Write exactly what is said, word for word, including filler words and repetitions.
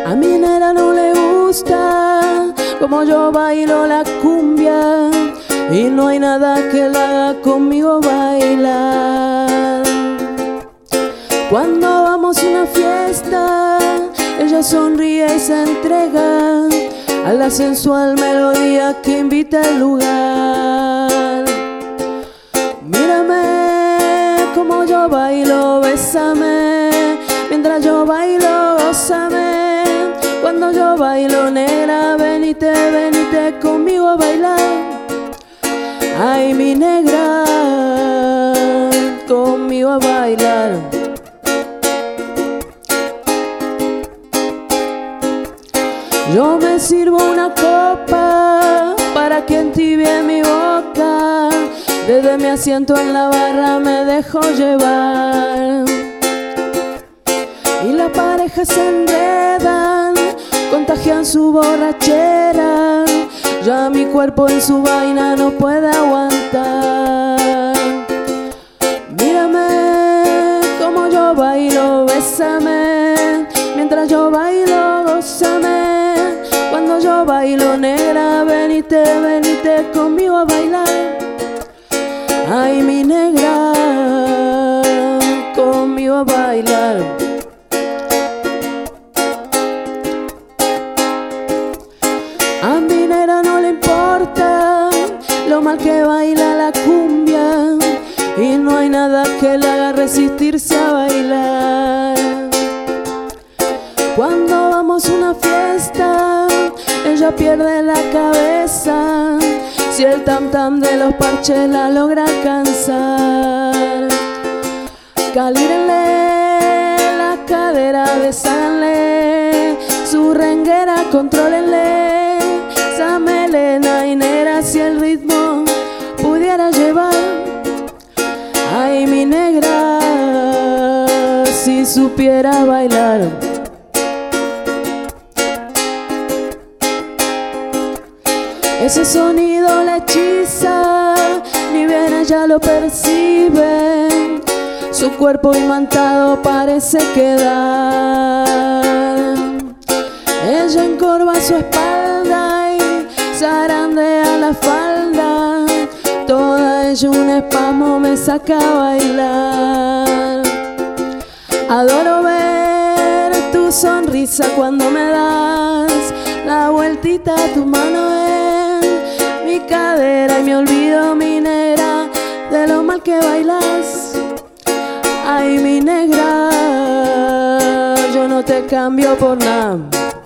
A mi nena no le gusta como yo bailo la cumbia, y no hay nada que la haga conmigo bailar. Cuando vamos a una fiesta, ella sonríe y se entrega a la sensual melodía que invita al lugar. Mírame como yo bailo, bésame, mientras yo bailo, gózame. Cuando yo bailo, negra, venite, venite conmigo a bailar. Ay, mi negra, conmigo a bailar. Yo me sirvo una copa para que entibie mi boca. Desde mi asiento en la barra me dejo llevar, y las parejas se enredan, contagian su borrachera. Ya mi cuerpo en su vaina no puede aguantar. Mírame como yo bailo, bésame, mientras yo bailo, gózame. Cuando yo bailo, negra, venite, venite conmigo a bailar. Ay, mi negra, conmigo a bailar. A mi negra no le importa lo mal que baila la cumbia, y no hay nada que le haga resistirse a bailar. Cuando vamos a una fiesta, ella pierde la cabeza si el tam tam de los parches la logra alcanzar. Calírenle la cadera, beságanle su renguera, contrólenle esa melena y negra, si el ritmo pudiera llevar. Ay, mi negra, si supiera bailar. Ese sonido la hechiza, ni bien ella lo percibe, su cuerpo imantado parece quedar. Ella encorva su espalda y zarandea la falda, toda ella un espasmo me saca a bailar. Adoro ver tu sonrisa cuando me das la vueltita a tu mano en mi cadera, y me olvido, mi negra, de lo mal que bailas. Ay, mi negra, yo no te cambio por nada.